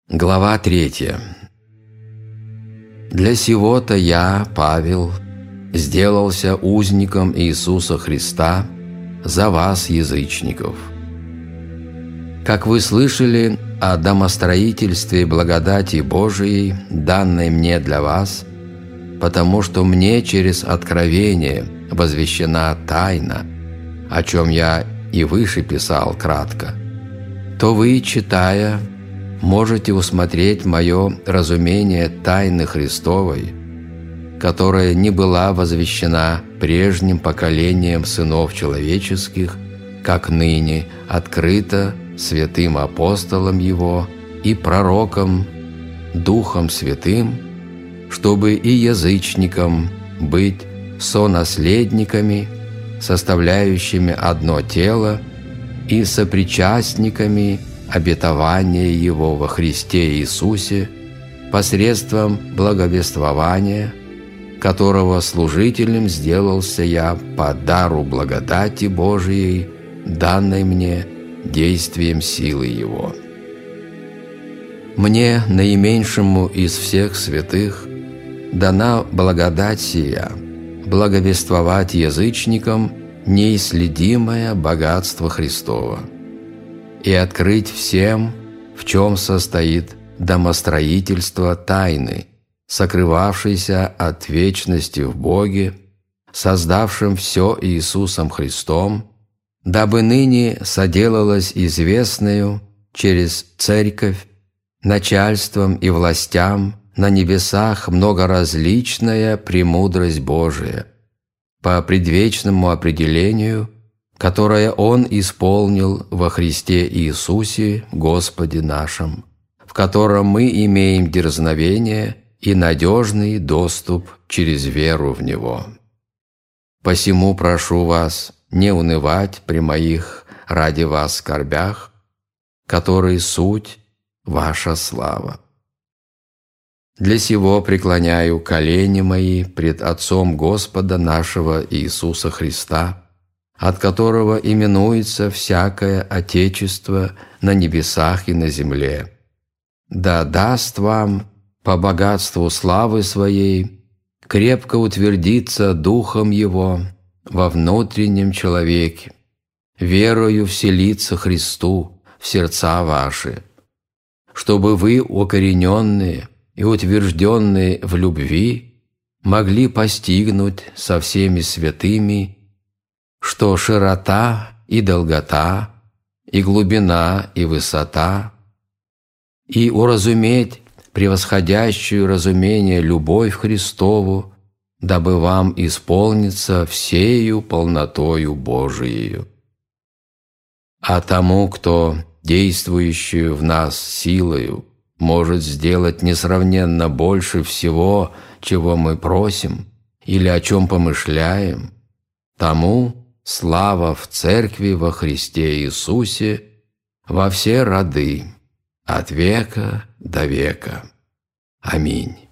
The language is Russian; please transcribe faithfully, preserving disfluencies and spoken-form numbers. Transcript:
Глава третья. «Для сего-то я, Павел, сделался узником Иисуса Христа за вас, язычников. Как вы слышали о домостроительстве благодати Божией, данной мне для вас, потому что мне через откровение возвещена тайна, о чем я и выше писал кратко, то вы, читая, можете усмотреть мое разумение тайны Христовой, которая не была возвещена прежним поколением сынов человеческих, как ныне открыта святым апостолом Его и пророком, Духом Святым, чтобы и язычникам быть сонаследниками, составляющими одно тело и сопричастниками обетования Его во Христе Иисусе посредством благовествования, которого служителем сделался я по дару благодати Божией, данной мне действием силы Его. Мне, наименьшему из всех святых, дана благодать сия, благовествовать язычникам неисследимое богатство Христово и открыть всем, в чем состоит домостроительство тайны, сокрывавшейся от вечности в Боге, создавшем все Иисусом Христом, дабы ныне соделалось известною через Церковь, начальством и властям на небесах многоразличная премудрость Божия, по предвечному определению, которое Он исполнил во Христе Иисусе Господе нашем, в котором мы имеем дерзновение и надежный доступ через веру в Него. Посему прошу вас не унывать при моих ради вас скорбях, которые суть ваша слава. Для сего преклоняю колени мои пред Отцом Господа нашего Иисуса Христа, от которого именуется всякое Отечество на небесах и на земле. Да даст вам по богатству славы Своей крепко утвердиться Духом Его во внутреннем человеке, верою вселиться Христу в сердца ваши, чтобы вы, укорененные и утвержденные в любви, могли постигнуть со всеми святыми, что широта и долгота, и глубина и высота, и уразуметь превосходящую разумение любовь Христову, дабы вам исполниться всею полнотою Божиею. А тому, кто действующую в нас силою может сделать несравненно больше всего, чего мы просим или о чем помышляем, тому слава в Церкви во Христе Иисусе во все роды, от века до века. Аминь.